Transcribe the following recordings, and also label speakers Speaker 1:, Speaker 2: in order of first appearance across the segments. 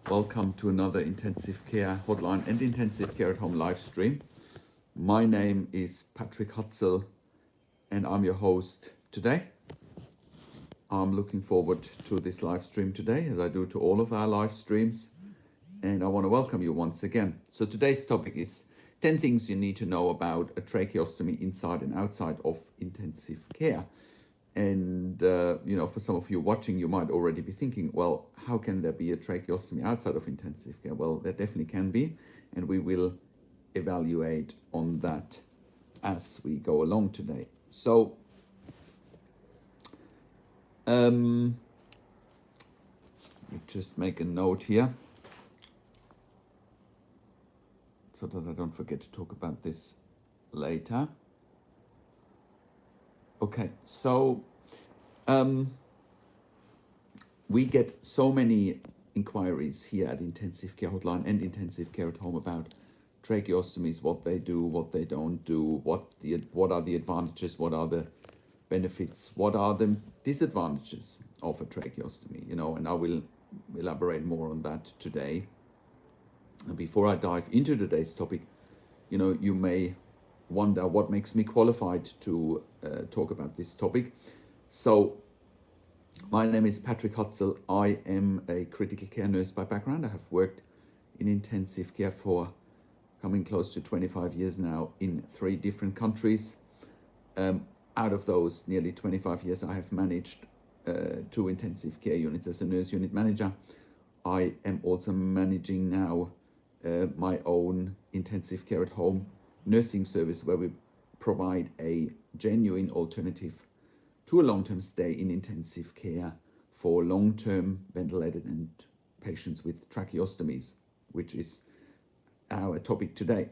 Speaker 1: Welcome to another intensive care hotline and intensive care at home live stream. My name is Patrick Hutzel and I'm your host today. I'm looking forward to this live stream today, as I do to all of our live streams, and I want to welcome you once again. So today's topic is 10 things you need to know about a tracheostomy inside and outside of intensive care. And, for some of you watching, you might already be thinking, well, how can there be a tracheostomy outside of intensive care? Well, there definitely can be, and we will evaluate on that as we go along today. So, let me just make a note here so that I don't forget to talk about this later. Okay, so we get so many inquiries here at Intensive Care Hotline and Intensive Care at Home about tracheostomies, what they do, what they don't do, what are the advantages, what are the benefits, what are the disadvantages of a tracheostomy, and I will elaborate more on that today. And before I dive into today's topic, you may wonder what makes me qualified to talk about this topic. So my name is Patrick Hutzel. I am a critical care nurse by background. I have worked in intensive care for coming close to 25 years now in 3 different countries. Out of those nearly 25 years, I have managed 2 intensive care units as a nurse unit manager. I am also managing now my own intensive care at home nursing service, where we provide a genuine alternative to a long-term stay in intensive care for long-term ventilated and patients with tracheostomies, which is our topic today.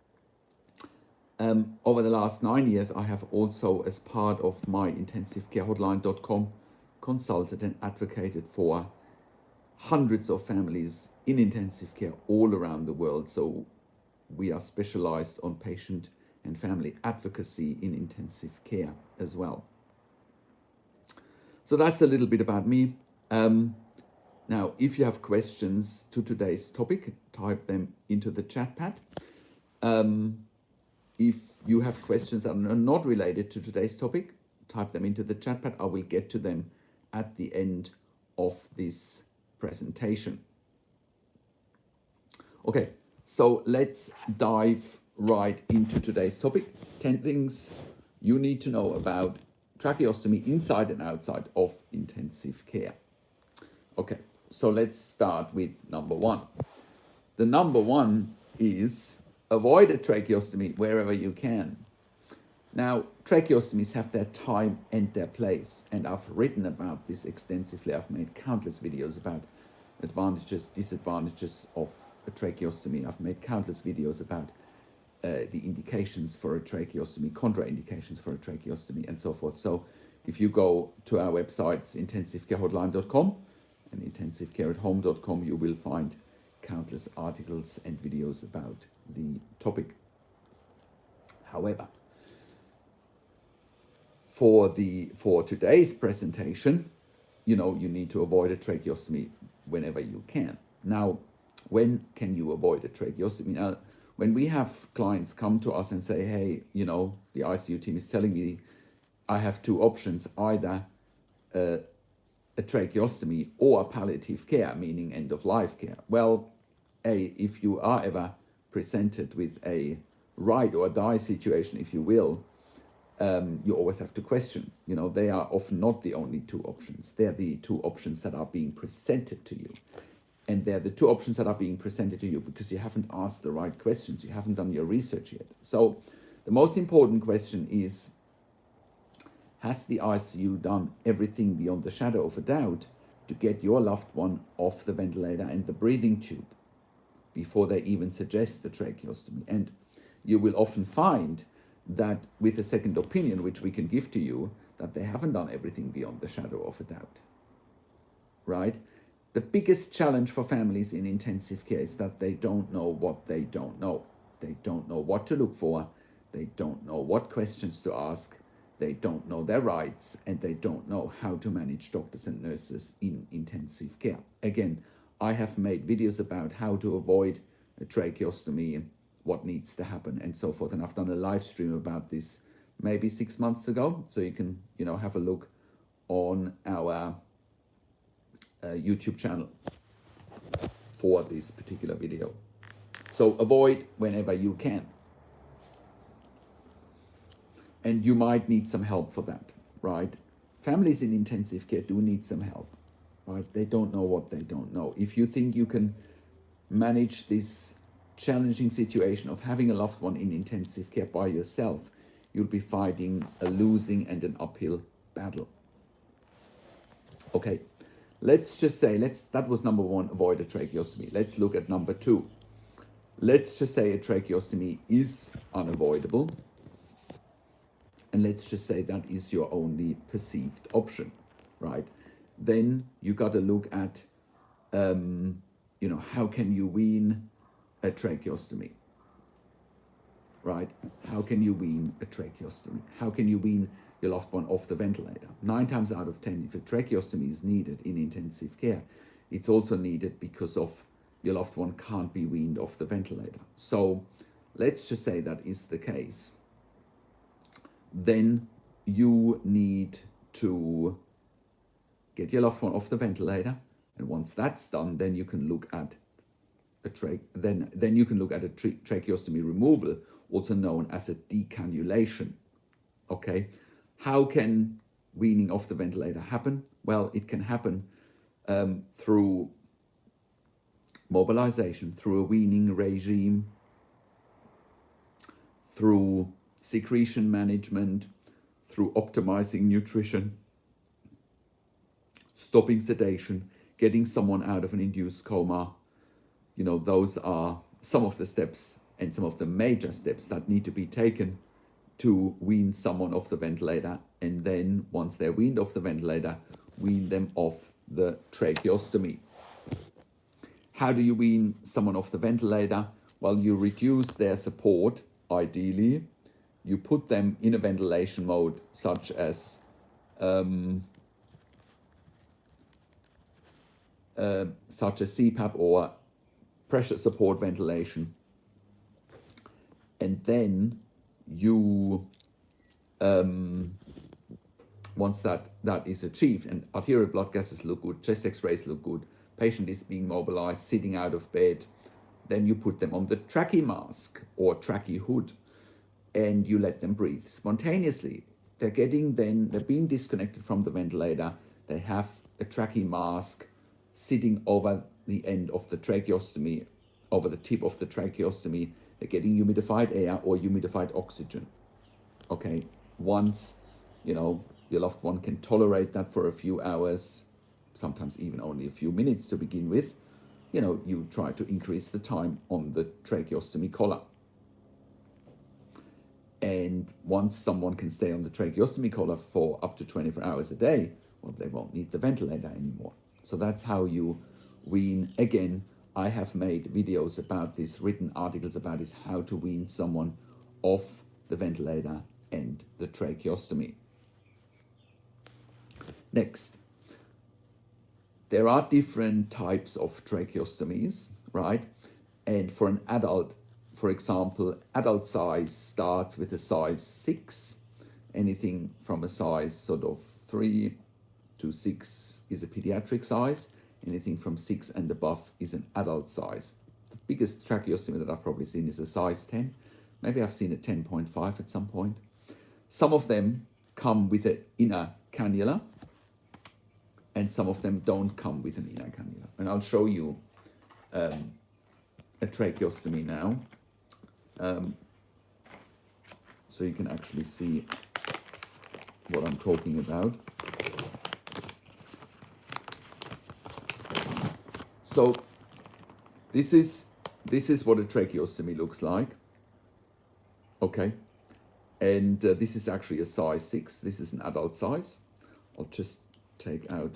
Speaker 1: Over the last 9 years, I have also, as part of my intensivecarehotline.com, consulted and advocated for hundreds of families in intensive care all around the world. So we are specialized on patient and family advocacy in intensive care as well. So that's a little bit about me. Now, if you have questions to today's topic, type them into the chat pad. If you have questions that are not related to today's topic, type them into the chat pad. I will get to them at the end of this presentation. Okay, so let's dive right into today's topic. 10 things you need to know about tracheostomy inside and outside of intensive care. Okay, so let's start with number 1. The number 1 is avoid a tracheostomy wherever you can. Now, tracheostomies have their time and their place, and I've written about this extensively. I've made countless videos about advantages, disadvantages of a tracheostomy. I've made countless videos about the indications for a tracheostomy, contraindications for a tracheostomy, and so forth. So if you go to our websites, intensivecarehotline.com and intensivecareathome.com, you will find countless articles and videos about the topic. However, for today's presentation, you need to avoid a tracheostomy whenever you can. Now, when can you avoid a tracheostomy? Now, when we have clients come to us and say, hey, the ICU team is telling me I have 2 options, either a tracheostomy or palliative care, meaning end-of-life care. Well, if you are ever presented with a ride or die situation, if you will, you always have to question. They are often not the only 2 options. They're the 2 options that are being presented to you. And they're the 2 options that are being presented to you because you haven't asked the right questions. You haven't done your research yet. So the most important question is, has the ICU done everything beyond the shadow of a doubt to get your loved one off the ventilator and the breathing tube before they even suggest a tracheostomy? And you will often find that with a second opinion, which we can give to you, that they haven't done everything beyond the shadow of a doubt, right? The biggest challenge for families in intensive care is that they don't know what they don't know. They don't know what to look for. They don't know what questions to ask. They don't know their rights, and they don't know how to manage doctors and nurses in intensive care. Again, I have made videos about how to avoid a tracheostomy, what needs to happen, and so forth. And I've done a live stream about this maybe 6 months ago. So you can, have a look on our YouTube channel for this particular video. So avoid whenever you can. And you might need some help for that, right? Families in intensive care do need some help, right? They don't know what they don't know. If you think you can manage this challenging situation of having a loved one in intensive care by yourself, you'll be fighting a losing and an uphill battle. Okay, let's just say, that was number one, avoid a tracheostomy. Let's look at number two. Let's just say a tracheostomy is unavoidable. And let's just say that is your only perceived option, right? Then you got to look at, how can you wean a tracheostomy, right? How can you wean a tracheostomy? How can you wean your loved one off the ventilator? 9 times out of 10, if a tracheostomy is needed in intensive care, it's also needed because of your loved one can't be weaned off the ventilator. So let's just say that is the case. Then you need to get your loved one off the ventilator, and once that's done, then you can look at a tracheostomy removal, also known as a decannulation. Okay, how can weaning off the ventilator happen? Well, it can happen through mobilization, through a weaning regime, through secretion management, through optimizing nutrition, stopping sedation, getting someone out of an induced coma. Those are some of the steps and some of the major steps that need to be taken to wean someone off the ventilator. And then once they're weaned off the ventilator, wean them off the tracheostomy. How do you wean someone off the ventilator? Well, you reduce their support, ideally. You put them in a ventilation mode, such as CPAP or pressure support ventilation. And then you, once that is achieved and arterial blood gases look good, chest x-rays look good, patient is being mobilized, sitting out of bed, then you put them on the trachea mask or trachea hood, and you let them breathe spontaneously. They're being disconnected from the ventilator. They have a trachea mask sitting over the end of the tracheostomy, over the tip of the tracheostomy. They're getting humidified air or humidified oxygen. Okay, once, your loved one can tolerate that for a few hours, sometimes even only a few minutes to begin with, you try to increase the time on the tracheostomy collar. And once someone can stay on the tracheostomy collar for up to 24 hours a day, well, they won't need the ventilator anymore. So that's how you wean. Again, I have made videos about this, written articles about this, how to wean someone off the ventilator and the tracheostomy. Next, there are different types of tracheostomies, right? And for an adult, for example, adult size starts with a size 6. Anything from a size sort of 3 to 6 is a pediatric size. Anything from 6 and above is an adult size. The biggest tracheostomy that I've probably seen is a size 10. Maybe I've seen a 10.5 at some point. Some of them come with an inner cannula, and some of them don't come with an inner cannula. And I'll show you a tracheostomy now, so you can actually see what I'm talking about. So this is what a tracheostomy looks like. Okay, and this is actually a size 6. This is an adult size. I'll just take out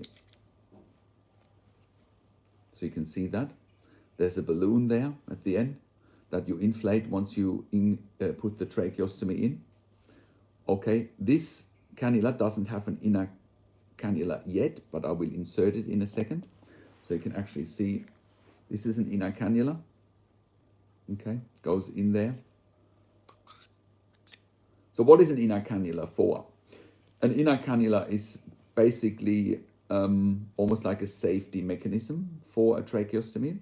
Speaker 1: so you can see that. There's a balloon there at the end that you inflate once you put the tracheostomy in. Okay, this cannula doesn't have an inner cannula yet, but I will insert it in a second. So you can actually see this is an inner cannula. Okay, goes in there. So what is an inner cannula for? An inner cannula is basically almost like a safety mechanism for a tracheostomy.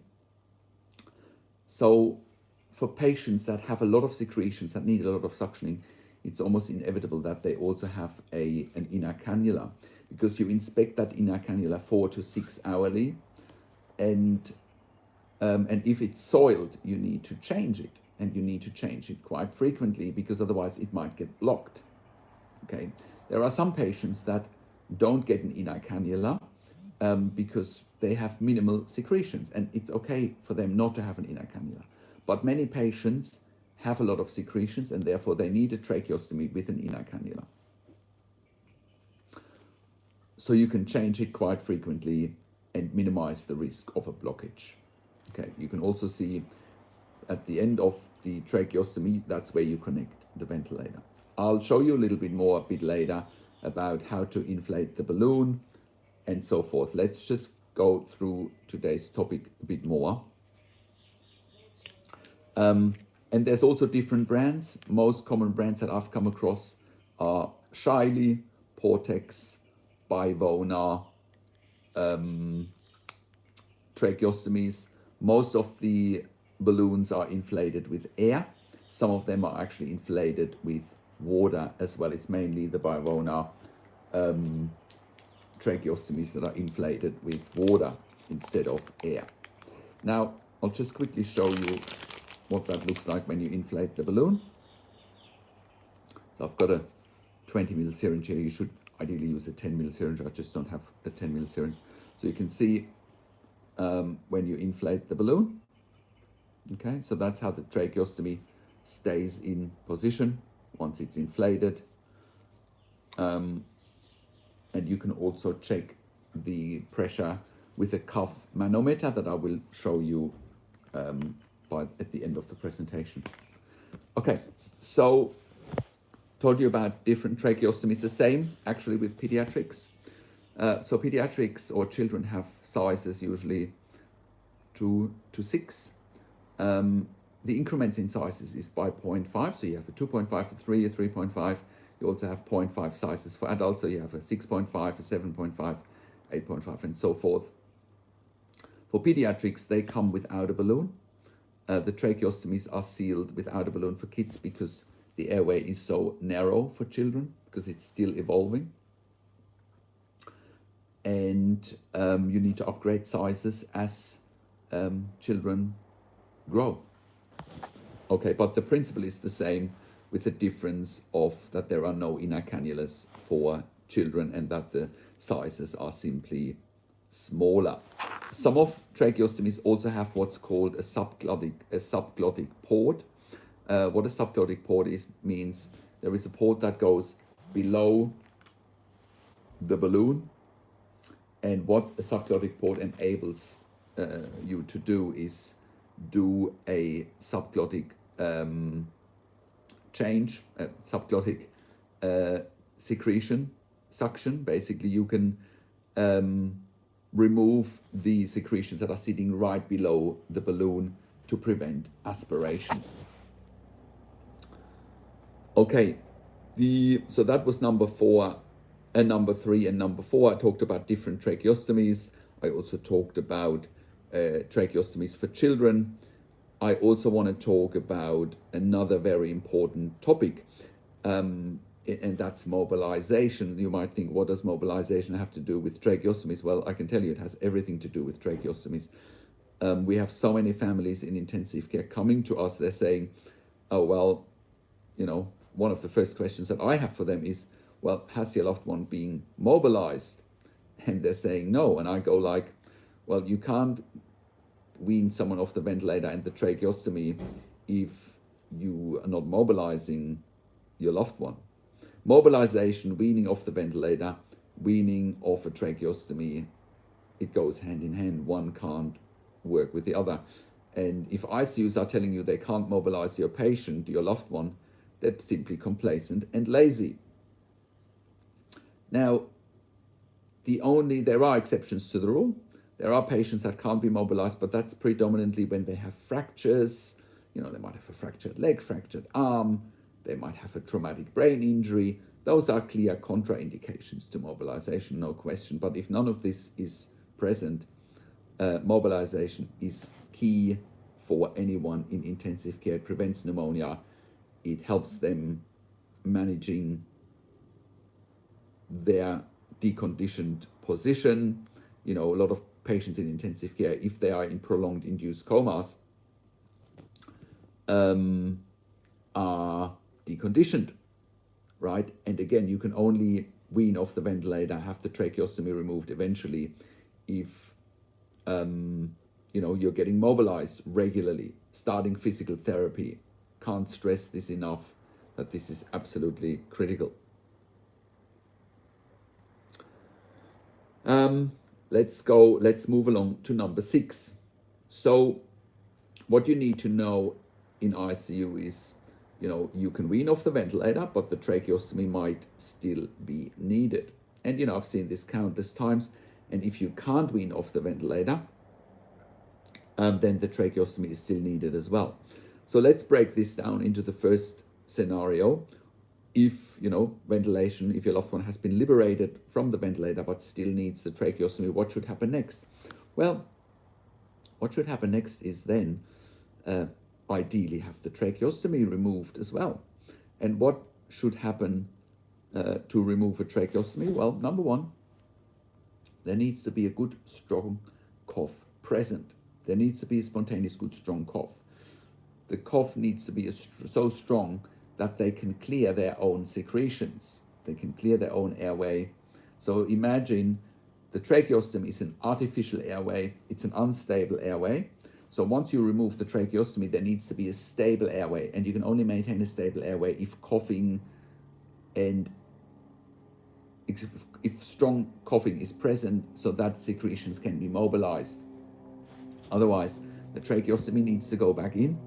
Speaker 1: So for patients that have a lot of secretions, that need a lot of suctioning, it's almost inevitable that they also have an inner cannula, because you inspect that inner cannula 4 to 6 hourly, and if it's soiled, you need to change it, and you need to change it quite frequently, because otherwise it might get blocked. Okay, there are some patients that don't get an inner cannula because they have minimal secretions, and it's okay for them not to have an inner cannula. But many patients have a lot of secretions, and therefore they need a tracheostomy with an inner cannula. So you can change it quite frequently and minimize the risk of a blockage. Okay, you can also see at the end of the tracheostomy, that's where you connect the ventilator. I'll show you a little bit more a bit later about how to inflate the balloon and so forth. Let's just go through today's topic a bit more. And there's also different brands. Most common brands that I've come across are Shiley, Portex, Bivona, tracheostomies. Most of the balloons are inflated with air. Some of them are actually inflated with water as well. It's mainly the Bivona tracheostomies that are inflated with water instead of air. Now, I'll just quickly show you what that looks like when you inflate the balloon. So I've got a 20 ml syringe here. You should ideally use a 10 ml syringe. I just don't have a 10 ml syringe. So you can see when you inflate the balloon. Okay, so that's how the tracheostomy stays in position once it's inflated. And you can also check the pressure with a cuff manometer that I will show you at the end of the presentation. Okay, so told you about different tracheostomies. The same actually with pediatrics. So pediatrics or children have sizes usually 2 to 6. The increments in sizes is by 0.5. So you have a 2.5, a 3, a 3.5. You also have 0.5 sizes for adults. So you have a 6.5, a 7.5, 8.5, and so forth. For pediatrics, they come without a balloon. The tracheostomies are sealed without a balloon for kids because the airway is so narrow for children, because it's still evolving. And you need to upgrade sizes as children grow. Okay, but the principle is the same, with the difference of that there are no inner cannulas for children and that the sizes are simply smaller. Some of tracheostomies also have what's called a subglottic port. What a subglottic port is means there is a port that goes below the balloon, and what a subglottic port enables you to do is do a subglottic change, subglottic suction. Basically, you can remove the secretions that are sitting right below the balloon to prevent aspiration. Okay, so that was number 4 and number 3 and number 4. I talked about different tracheostomies. I also talked about tracheostomies for children. I also want to talk about another very important topic, and that's mobilization. You might think, what does mobilization have to do with tracheostomies? Well, I can tell you it has everything to do with tracheostomies. We have so many families in intensive care coming to us. They're saying, oh, well, you know, one of the first questions that I have for them is, well, has your loved one been mobilized? And they're saying no. And I go like, well, you can't wean someone off the ventilator and the tracheostomy if you are not mobilizing your loved one. Mobilization, weaning off the ventilator, weaning off a tracheostomy, it goes hand in hand. One can't work with the other. And if ICUs are telling you they can't mobilize your patient, your loved one, they're simply complacent and lazy. Now, there are exceptions to the rule. There are patients that can't be mobilized, but that's predominantly when they have fractures. You know, they might have a fractured leg, fractured arm, they might have a traumatic brain injury. Those are clear contraindications to mobilization, no question. But if none of this is present, mobilization is key for anyone in intensive care. It prevents pneumonia. It helps them managing their deconditioned position. You know, a lot of patients in intensive care, if they are in prolonged induced comas, are deconditioned, right? And again, you can only wean off the ventilator, have the tracheostomy removed eventually, if you know, you're getting mobilized regularly, starting physical therapy. Can't stress this enough, that this is absolutely critical. Let's move along to number 6. So what you need to know in ICU is, you know, you can wean off the ventilator, but the tracheostomy might still be needed. And, you know, I've seen this countless times. And if you can't wean off the ventilator, then the tracheostomy is still needed as well. So let's break this down into the first scenario. If, you know, ventilation, if your loved one has been liberated from the ventilator but still needs the tracheostomy, what should happen next? Well, what should happen next is then ideally have the tracheostomy removed as well. And what should happen to remove a tracheostomy? Well, number one, there needs to be a good, strong cough present. There needs to be a spontaneous, good, strong cough. The cough needs to be so strong that they can clear their own secretions. They can clear their own airway. So imagine the tracheostomy is an artificial airway. It's an unstable airway. So once you remove the tracheostomy, there needs to be a stable airway. And you can only maintain a stable airway if coughing and if strong coughing is present, so that secretions can be mobilized. Otherwise, the tracheostomy needs to go back in,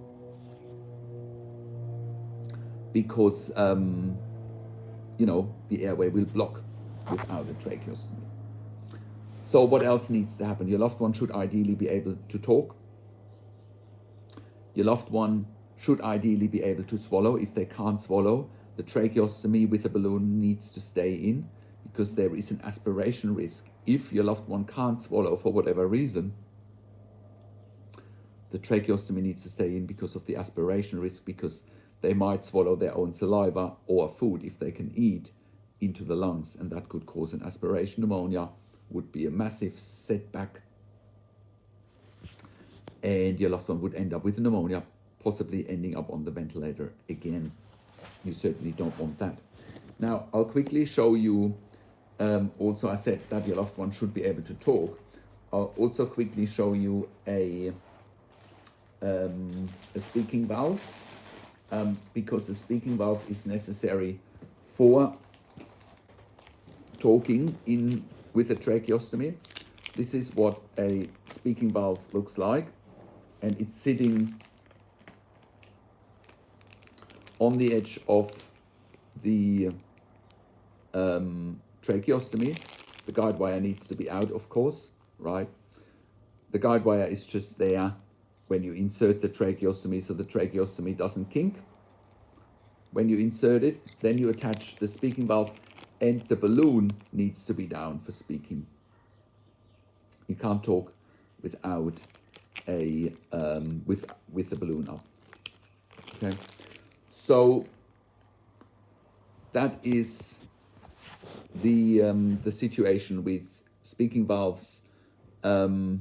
Speaker 1: because you know, the airway will block without a tracheostomy. So what else needs to happen? Your loved one should ideally be able to talk. Your loved one should ideally be able to swallow. If they can't swallow, the tracheostomy with a balloon needs to stay in, because there is an aspiration risk. If your loved one can't swallow for whatever reason, the tracheostomy needs to stay in because of the aspiration risk, because they might swallow their own saliva or food, if they can eat, into the lungs, and that could cause an aspiration pneumonia, would be a massive setback, and your loved one would end up with pneumonia, possibly ending up on the ventilator again. You certainly don't want that. Now, I'll quickly show you, also I said that your loved one should be able to talk. I'll also quickly show you a speaking valve, because the speaking valve is necessary for talking in with a tracheostomy. This is what a speaking valve looks like, and it's sitting on the edge of the tracheostomy. The guide wire needs to be out, of course, right? The guide wire is just there when you insert the tracheostomy, so the tracheostomy doesn't kink. When you insert it, then you attach the speaking valve, and the balloon needs to be down for speaking. You can't talk without a with the balloon up. Okay, so that is the situation with speaking valves, and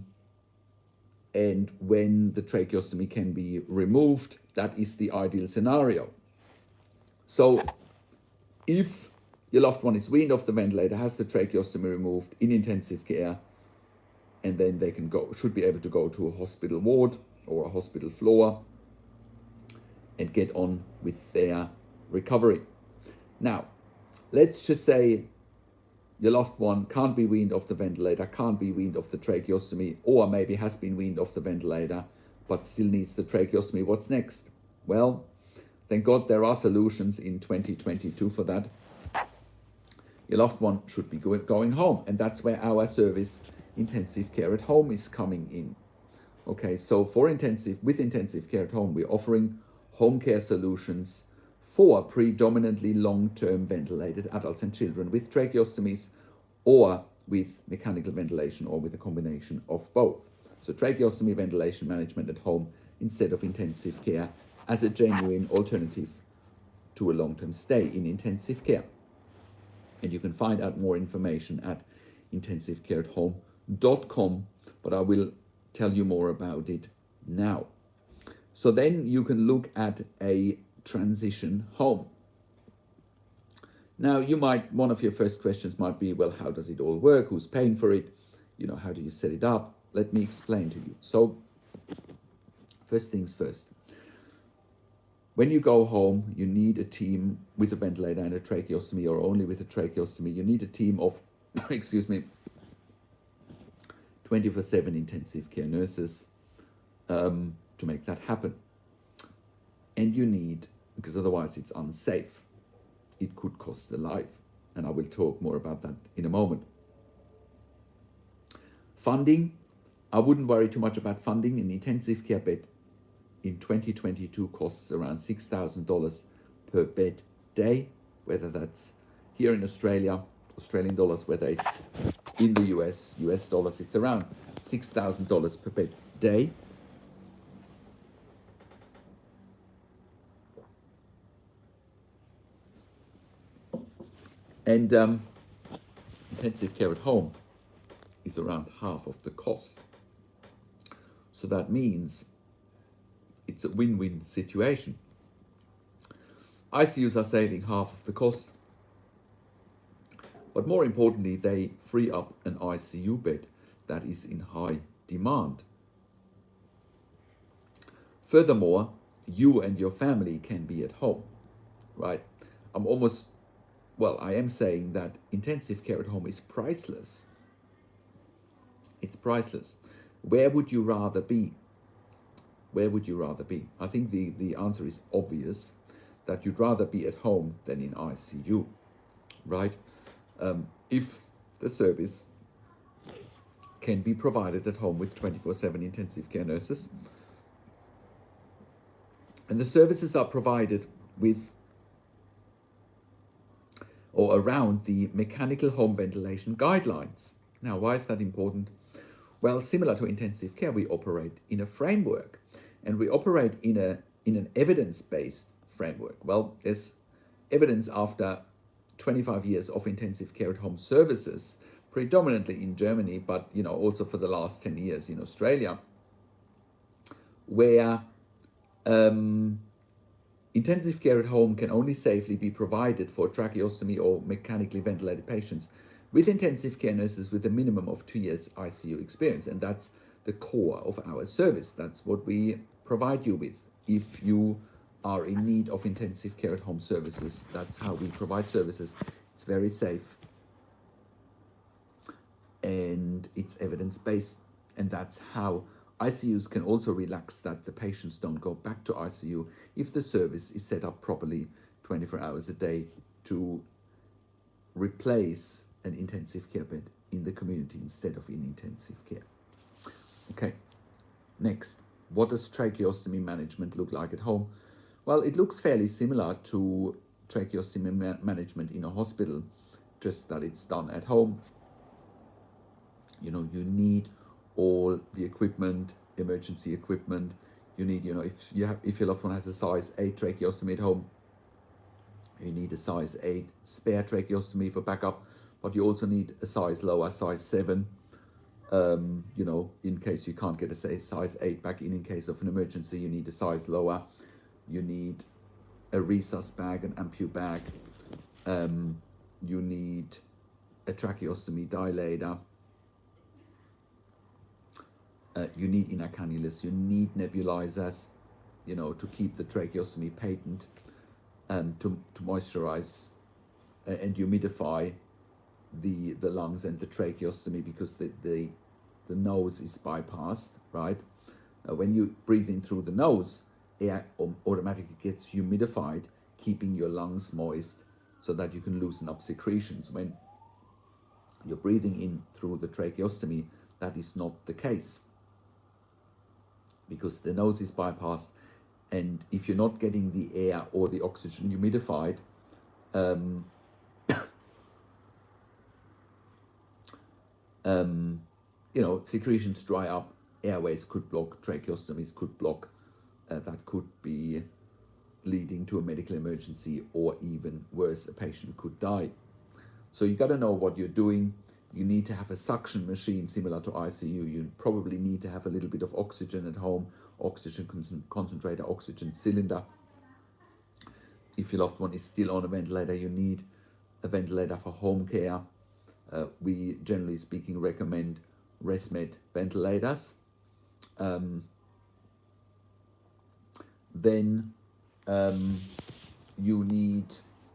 Speaker 1: when the tracheostomy can be removed, that is the ideal scenario. So if your loved one is weaned off the ventilator, has the tracheostomy removed in intensive care, and then they should be able to go to a hospital ward or a hospital floor and get on with their recovery. Now, let's just say your loved one can't be weaned off the ventilator, can't be weaned off the tracheostomy, or maybe has been weaned off the ventilator but still needs the tracheostomy. What's next? Well, thank God there are solutions in 2022 for that. Your loved one should be going home, and that's where our service intensive care at home is coming in. Okay, so with intensive care at home, we're offering home care solutions for predominantly long-term ventilated adults and children with tracheostomies or with mechanical ventilation or with a combination of both. So tracheostomy ventilation management at home instead of intensive care as a genuine alternative to a long-term stay in intensive care. And you can find out more information at intensivecareathome.com, but I will tell you more about it now. So then you can look at a transition home. Now one of your first questions might be, well, how does it all work? Who's paying for it? How do you set it up? Let me explain to you. So first things first. When you go home, you need a team with a ventilator and a tracheostomy, or only with a tracheostomy. You need a team of, 24/7 intensive care nurses to make that happen. And you need, because otherwise it's unsafe. It could cost a life. And I will talk more about that in a moment. Funding, I wouldn't worry too much about funding. An intensive care bed in 2022 costs around $6,000 per bed day, whether that's here in Australia, Australian dollars, whether it's in the US dollars, it's around $6,000 per bed day. And intensive care at home is around half of the cost. So that means it's a win-win situation. ICUs are saving half of the cost, but more importantly, they free up an ICU bed that is in high demand. Furthermore, you and your family can be at home, right? I am saying that intensive care at home is priceless. It's priceless. Where would you rather be? Where would you rather be? I think the answer is obvious, that you'd rather be at home than in ICU, right? If the service can be provided at home with 24/7 intensive care nurses, and the services are provided with or around the mechanical home ventilation guidelines. Now, why is that important? Well, similar to intensive care, we operate in a framework, and we operate in an evidence-based framework. Well, there's evidence after 25 years of intensive care at home services, predominantly in Germany, but also for the last 10 years in Australia, where intensive care at home can only safely be provided for tracheostomy or mechanically ventilated patients with intensive care nurses with a minimum of 2 years ICU experience. And that's the core of our service. That's what we provide you with. If you are in need of intensive care at home services, that's how we provide services. It's very safe and it's evidence-based. And that's how ICUs can also relax that the patients don't go back to ICU if the service is set up properly 24 hours a day to replace an intensive care bed in the community instead of in intensive care. Okay, next, what does tracheostomy management look like at home? Well, it looks fairly similar to tracheostomy management in a hospital, just that it's done at home. You need all the equipment, emergency equipment. You need, if your loved one has a size 8 tracheostomy at home, you need a size 8 spare tracheostomy for backup, but you also need a size lower, size 7, in case you can't get a size 8 back in case of an emergency. You need a size lower. You need a resus bag, an ampu bag. You need a tracheostomy dilator. You need inner cannulas, you need nebulizers, to keep the tracheostomy patent, to moisturize and humidify the lungs and the tracheostomy, because the nose is bypassed, right? When you breathe in through the nose, air automatically gets humidified, keeping your lungs moist so that you can loosen up secretions. When you're breathing in through the tracheostomy, that is not the case, because the nose is bypassed, and if you're not getting the air or the oxygen humidified, secretions dry up, airways could block, tracheostomies could block. That could be leading to a medical emergency, or even worse, a patient could die. So you got to know what you're doing. You need to have a suction machine similar to ICU. You probably need to have a little bit of oxygen at home, oxygen concentrator, oxygen cylinder. If your loved one is still on a ventilator, you need a ventilator for home care. We, generally speaking, recommend ResMed ventilators. Then you need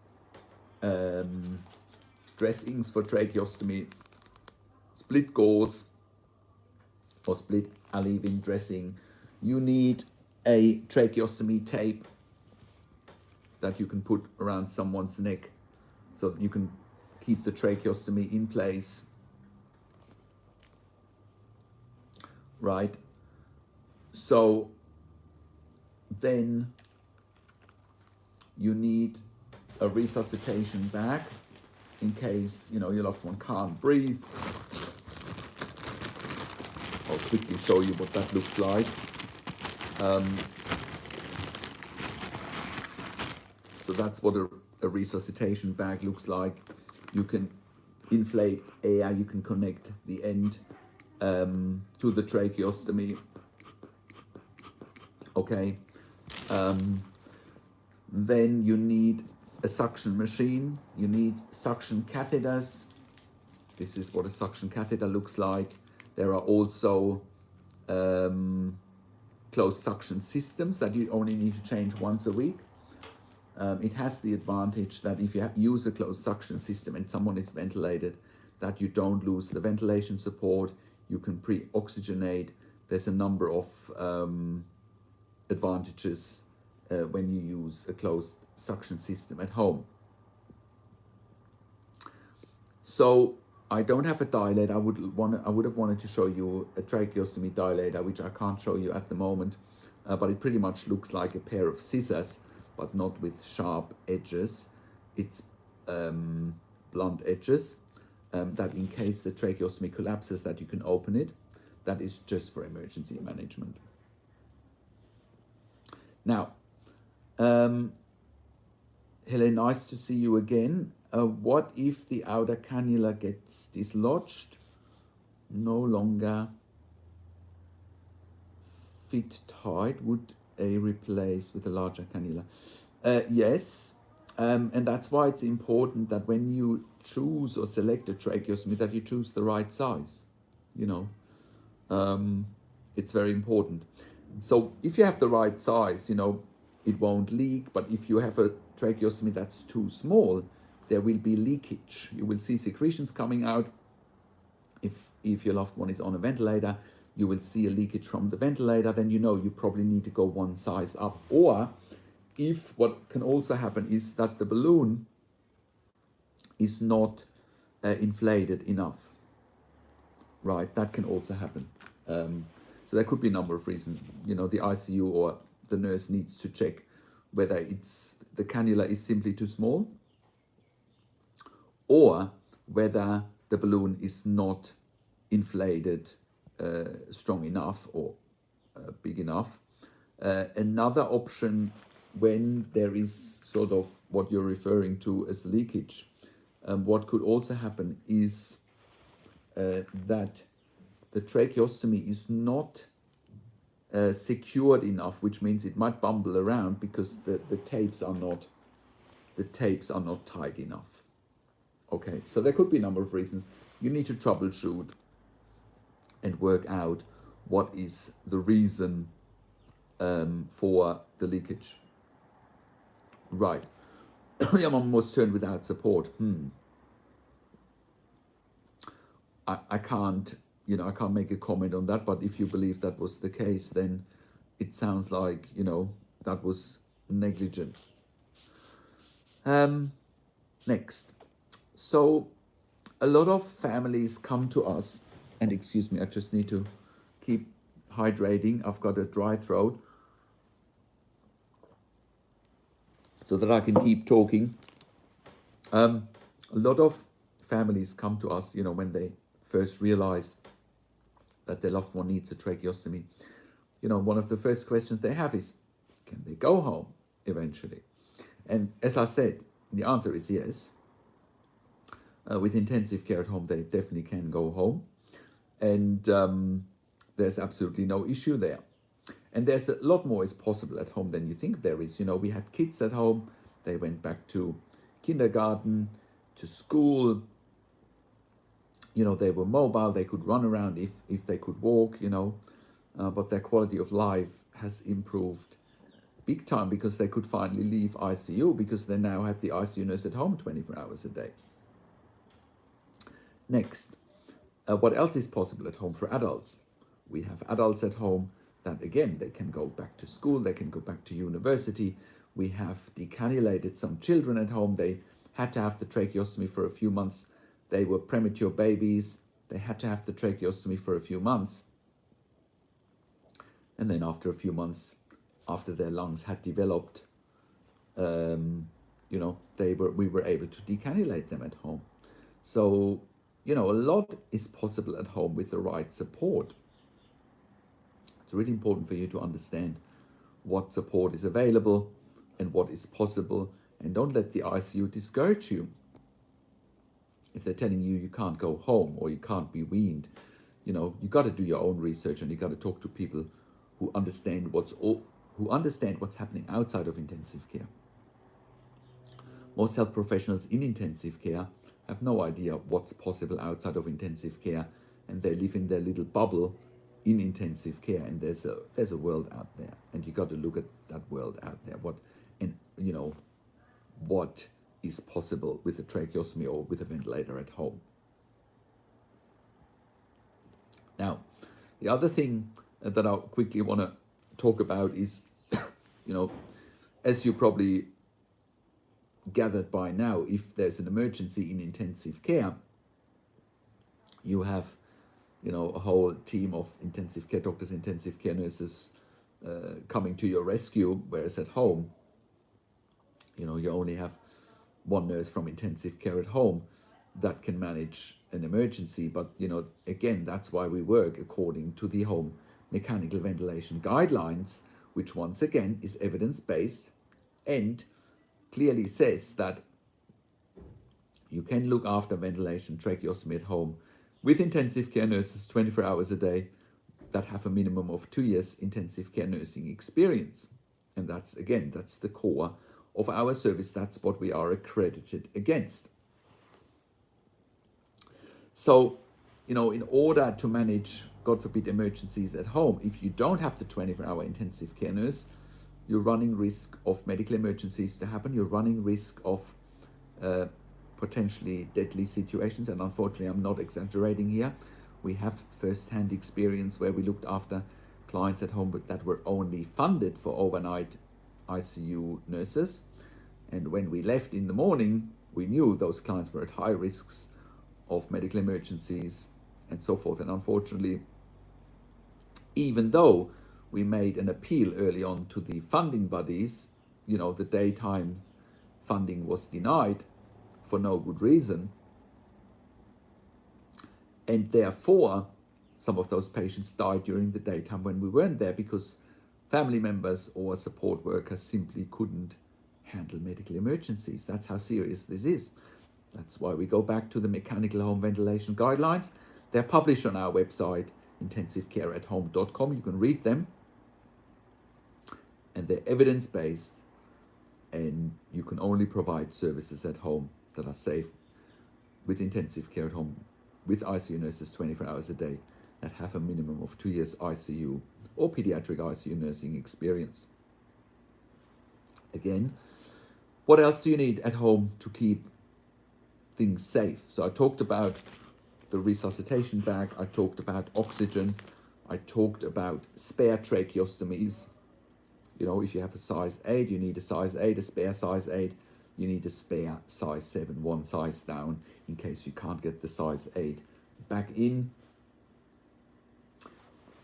Speaker 1: dressings for tracheostomy, split gauze or split Alevin dressing. You need a tracheostomy tape that you can put around someone's neck so that you can keep the tracheostomy in place. Right? So then you need a resuscitation bag in case your loved one can't breathe. I'll quickly show you what that looks like. So that's what a resuscitation bag looks like. You can inflate air, you can connect the end to the tracheostomy. Okay. Then you need a suction machine. You need suction catheters. This is what a suction catheter looks like. There are also closed suction systems that you only need to change once a week. It has the advantage that if you use a closed suction system and someone is ventilated, that you don't lose the ventilation support. You can pre-oxygenate. There's a number of advantages when you use a closed suction system at home. So I don't have a dilator. I would have wanted to show you a tracheostomy dilator, which I can't show you at the moment, but it pretty much looks like a pair of scissors, but not with sharp edges. It's blunt edges, that in case the tracheostomy collapses, that you can open it. That is just for emergency management. Now, Helen, nice to see you again. What if the outer cannula gets dislodged, no longer fit tight? Would a replace with a larger cannula? Yes, and that's why it's important that when you choose or select a tracheostomy, that you choose the right size. It's very important. So if you have the right size, it won't leak. But if you have a tracheostomy that's too small, there will be leakage. You will see secretions coming out. If your loved one is on a ventilator, you will see a leakage from the ventilator. Then you probably need to go one size up. Or if what can also happen is that the balloon is not inflated enough. Right, that can also happen. So there could be a number of reasons. The ICU or the nurse needs to check whether the cannula is simply too small, or whether the balloon is not inflated strong enough or big enough. Another option, when there is sort of what you're referring to as leakage, what could also happen is that the tracheostomy is not secured enough, which means it might bumble around because the tapes are not tight enough. Okay, so there could be a number of reasons. You need to troubleshoot and work out what is the reason for the leakage. Right. Your mum was turned without support. I can't make a comment on that, but if you believe that was the case, then it sounds like, that was negligent. Next. So a lot of families come to us And excuse me, I just need to keep hydrating. I've got a dry throat, so that I can keep talking. A lot of families come to us, when they first realize that their loved one needs a tracheostomy. One of the first questions they have is, can they go home eventually? And as I said, the answer is yes. With intensive care at home, they definitely can go home. And there's absolutely no issue there. And there's a lot more is possible at home than you think there is. We had kids at home. They went back to kindergarten, to school. They were mobile. They could run around if they could walk, but their quality of life has improved big time because they could finally leave ICU, because they now had the ICU nurse at home 24 hours a day. Next, what else is possible at home for adults? We have adults at home that, again, they can go back to school, they can go back to university. We have decannulated some children at home. They had to have the tracheostomy for a few months. They were premature babies. They had to have the tracheostomy for a few months. And then after a few months, after their lungs had developed, we were able to decannulate them at home. So, a lot is possible at home with the right support. It's really important for you to understand what support is available and what is possible, and don't let the ICU discourage you. If they're telling you can't go home or you can't be weaned, you got to do your own research, and you got to talk to people who understand what's happening outside of intensive care. Most health professionals in intensive care have no idea what's possible outside of intensive care, and they live in their little bubble in intensive care, and there's a world out there, and you got to look at that world out there. What is possible with a tracheostomy or with a ventilator at home. Now, the other thing that I quickly want to talk about is, as you probably gathered by now, if there's an emergency in intensive care, you have, a whole team of intensive care doctors, intensive care nurses coming to your rescue, whereas at home, you only have one nurse from intensive care at home that can manage an emergency. But, again, that's why we work according to the home mechanical ventilation guidelines, which once again is evidence-based and clearly says that you can look after ventilation tracheostomy at home with intensive care nurses 24 hours a day that have a minimum of 2 years intensive care nursing experience. And that's the core of our service. That's what we are accredited against. So, in order to manage, God forbid, emergencies at home, if you don't have the 24-hour intensive care nurse, you're running risk of medical emergencies to happen. You're running risk of potentially deadly situations. And unfortunately, I'm not exaggerating here. We have first-hand experience where we looked after clients at home but that were only funded for overnight ICU nurses. And when we left in the morning, we knew those clients were at high risks of medical emergencies and so forth. And unfortunately, even though we made an appeal early on to the funding bodies, the daytime funding was denied for no good reason. And therefore, some of those patients died during the daytime when we weren't there because family members or support workers simply couldn't handle medical emergencies. That's how serious this is. That's why we go back to the mechanical home ventilation guidelines. They're published on our website, intensivecareathome.com. You can read them. And they're evidence-based, and you can only provide services at home that are safe with intensive care at home, with ICU nurses 24 hours a day that have a minimum of 2 years ICU or pediatric ICU nursing experience. Again, what else do you need at home to keep things safe? So I talked about the resuscitation bag, I talked about oxygen, I talked about spare tracheostomies. If you have a size 8, you need a size 8, a spare size 8. You need a spare size 7, one size down, in case you can't get the size 8 back in.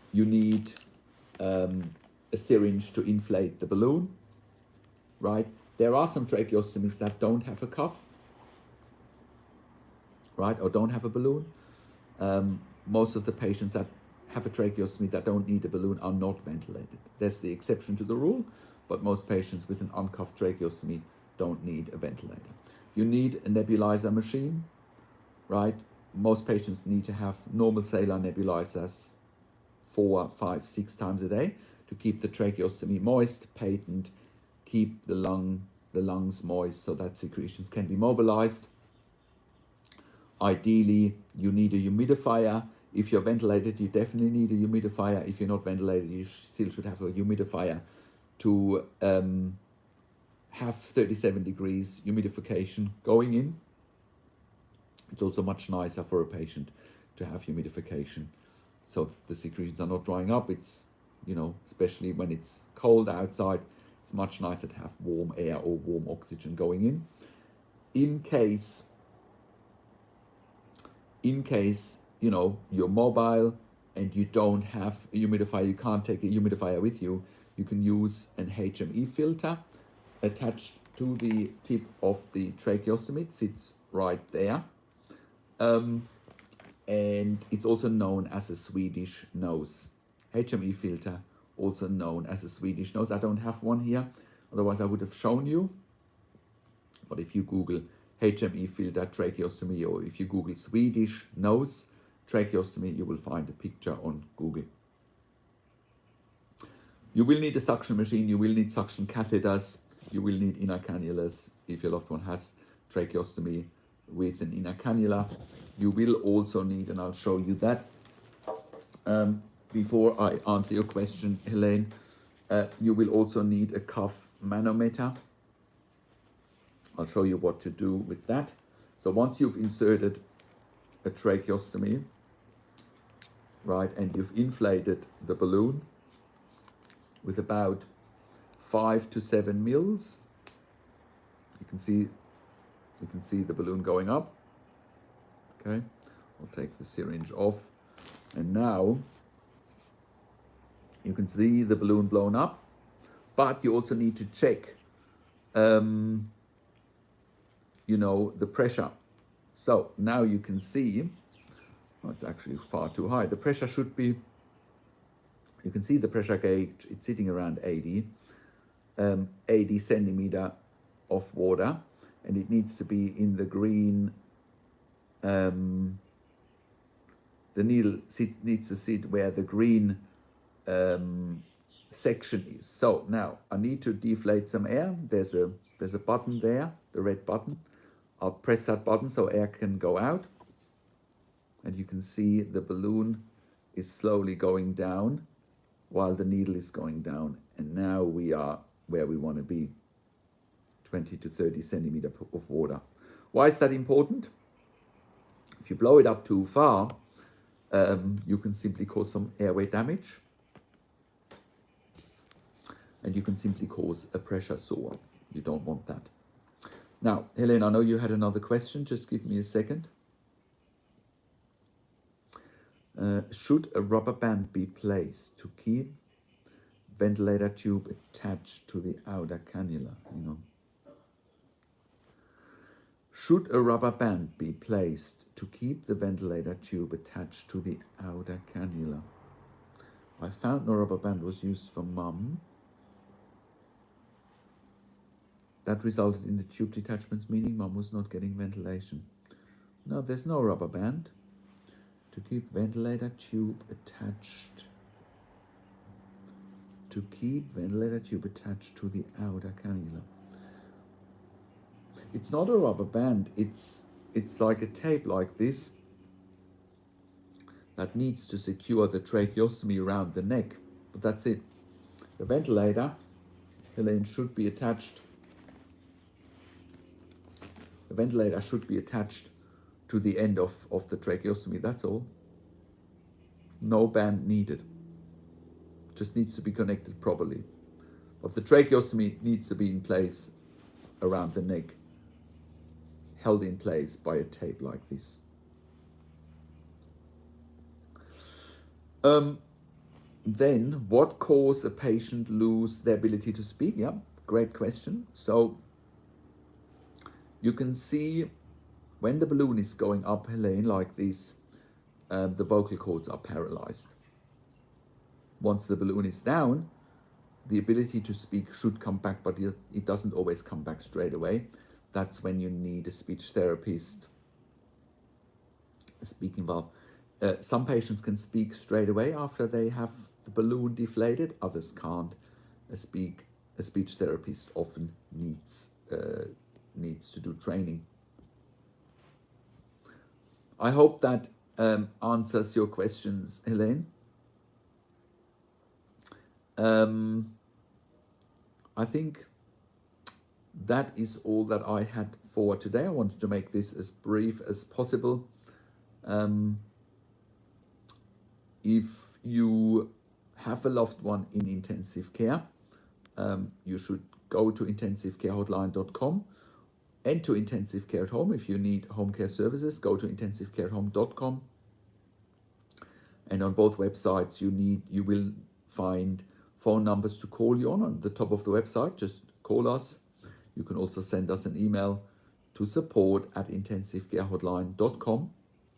Speaker 1: you need a syringe to inflate the balloon, right? There are some tracheostomies that don't have a cuff, right, or don't have a balloon. Most of the patients that have a tracheostomy that don't need a balloon are not ventilated. That's the exception to the rule, but most patients with an uncuffed tracheostomy don't need a ventilator. You need a nebulizer machine, right? Most patients need to have normal saline nebulizers 4, 5, 6 times a day to keep the tracheostomy moist, patent, keep the lungs moist so that secretions can be mobilized. Ideally, you need a humidifier. If you're ventilated, you definitely need a humidifier. If you're not ventilated, you still should have a humidifier to have 37 degrees humidification going in. It's also much nicer for a patient to have humidification so the secretions are not drying up. It's, especially when it's cold outside, it's much nicer to have warm air or warm oxygen going in. In case, you're mobile and you don't have a humidifier, you can't take a humidifier with you, you can use an HME filter attached to the tip of the tracheostomy. It sits right there. And it's also known as a Swedish nose. HME filter, also known as a Swedish nose. I don't have one here, otherwise I would have shown you. But if you Google HME filter tracheostomy, or if you Google Swedish nose tracheostomy, you will find a picture on Google. You will need a suction machine, you will need suction catheters, you will need inner cannulas if your loved one has tracheostomy with an inner cannula. You will also need, and I'll show you that before I answer your question, Helene, you will also need a cuff manometer. I'll show you what to do with that. So once you've inserted a tracheostomy, right, and you've inflated the balloon with about 5 to 7 mils, you can see the balloon going up. Okay, I'll take the syringe off, and now you can see the balloon blown up, but you also need to check the pressure. So now you can see, it's actually far too high. The pressure should be, you can see the pressure gauge, it's sitting around 80 centimeter of water, and it needs to be in the green. The needle needs to sit where the green section is. So now I need to deflate some air. There's a button there, the red button. I'll press that button so air can go out. And you can see the balloon is slowly going down while the needle is going down. And now we are where we want to be, 20 to 30 centimeter of water. Why is that important? If you blow it up too far, you can simply cause some airway damage. And you can simply cause a pressure sore. You don't want that. Now, Helene, I know you had another question. Just give me a second. Should a rubber band be placed to keep ventilator tube attached to the outer cannula? Hang on. Should a rubber band be placed to keep the ventilator tube attached to the outer cannula? I found no rubber band was used for mum. That resulted in the tube detachments, meaning mum was not getting ventilation. No, there's no rubber band to keep ventilator tube attached. To keep ventilator tube attached to the outer cannula. It's not a rubber band, it's like a tape like this that needs to secure the tracheostomy around the neck, but that's it. The ventilator, Helene, should be attached. The ventilator should be attached to the end of the tracheostomy, that's all. No band needed. Just needs to be connected properly. But the tracheostomy needs to be in place around the neck, held in place by a tape like this. Then, what cause a patient lose their ability to speak? Yeah, great question. So you can see when the balloon is going up, Helene, like this, the vocal cords are paralyzed. Once the balloon is down, the ability to speak should come back, but it doesn't always come back straight away. That's when you need a speech therapist, a speaking valve. Some patients can speak straight away after they have the balloon deflated, others can't. A speech therapist often needs to do training. I hope that answers your questions, Helene. I think that is all that I had for today. I wanted to make this as brief as possible. If you have a loved one in intensive care, you should go to intensivecarehotline.com and to intensive care at home. If you need home care services, go to intensivecareathome.com. And on both websites, you will find phone numbers to call you on the top of the website. Just call us. You can also send us an email to support@intensivecarehotline.com.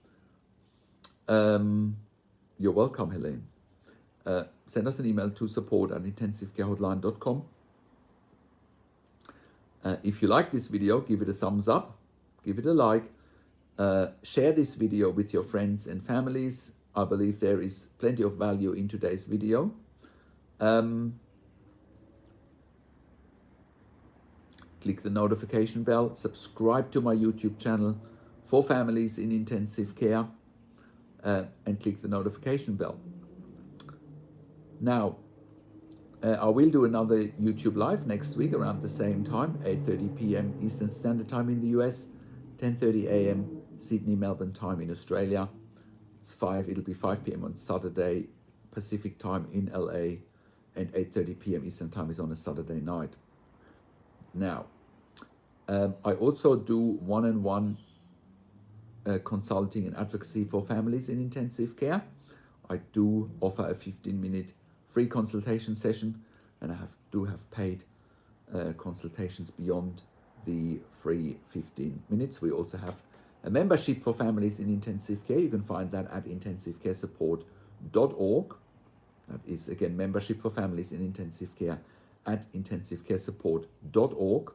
Speaker 1: You're welcome, Helene. Send us an email to support@intensivecarehotline.com. If you like this video, give it a thumbs up, give it a like, share this video with your friends and families. I believe there is plenty of value in today's video. Click the notification bell, subscribe to my YouTube channel for families in intensive care, and click the notification bell. Now, I will do another YouTube Live next week around the same time, 8:30 p.m. Eastern Standard Time in the US, 10:30 a.m. Sydney, Melbourne time in Australia. It'll be 5 p.m. on Saturday Pacific time in LA, and 8:30 p.m. Eastern time is on a Saturday night. Now, I also do one-on-one consulting and advocacy for families in intensive care. I do offer a 15-minute free consultation session, and I do have paid consultations beyond the free 15 minutes. We also have a membership for families in intensive care. You can find that at intensivecaresupport.org. That is, again, membership for families in intensive care at intensivecaresupport.org.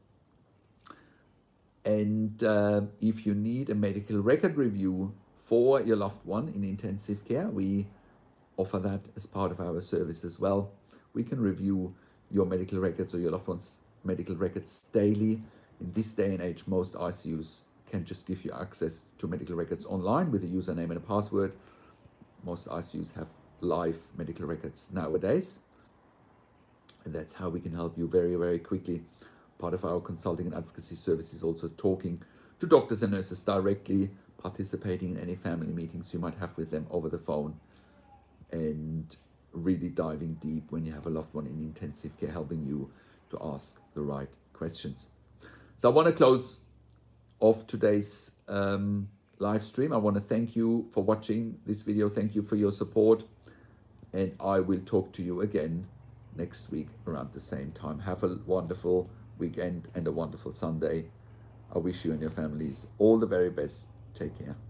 Speaker 1: And if you need a medical record review for your loved one in intensive care, we offer that as part of our service as well. We can review your medical records or your loved one's medical records daily. In this day and age, most ICUs can just give you access to medical records online with a username and a password. Most ICUs have live medical records nowadays. And that's how we can help you very, very quickly. Part of our consulting and advocacy service is also talking to doctors and nurses directly, participating in any family meetings you might have with them over the phone, and really diving deep when you have a loved one in intensive care, helping you to ask the right questions. So I want to close off today's live stream. I want to thank you for watching this video. Thank you for your support. And I will talk to you again next week around the same time. Have a wonderful weekend and a wonderful Sunday. I wish you and your families all the very best. Take care.